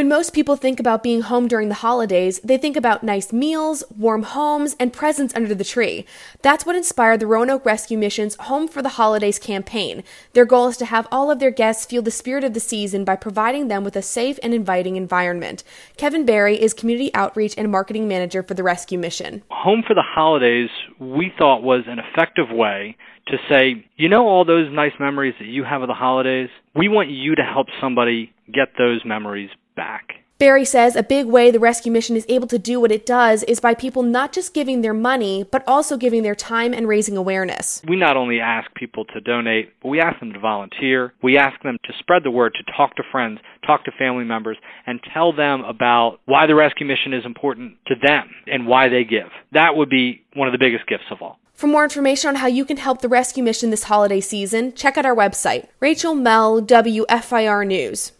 When most people think about being home during the holidays, they think about nice meals, warm homes, and presents under the tree. That's what inspired the Roanoke Rescue Mission's Home for the Holidays campaign. Their goal is to have all of their guests feel the spirit of the season by providing them with a safe and inviting environment. Kevin Barry is Community Outreach and Marketing Manager for the Rescue Mission. Home for the Holidays, we thought, was an effective way to say, you know, all those nice memories that you have of the holidays? We want you to help somebody get those memories back. Barry says a big way the Rescue Mission is able to do what it does is by people not just giving their money, but also giving their time and raising awareness. We not only ask people to donate, but we ask them to volunteer. We ask them to spread the word, to talk to friends, talk to family members, and tell them about why the Rescue Mission is important to them and why they give. That would be one of the biggest gifts of all. For more information on how you can help the Rescue Mission this holiday season, check out our website. Rachel Mell, WFIR News.